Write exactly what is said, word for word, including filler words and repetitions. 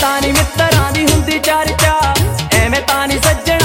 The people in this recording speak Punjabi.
ਤਾਂ ਨੀ ਮਿੱਤਰਾਂ ਦੀ ਹੁੰਦੀ ਚਰਚਾ, ਐਵੇਂ ਤਾਂ ਨੀ ਸੱਜਣ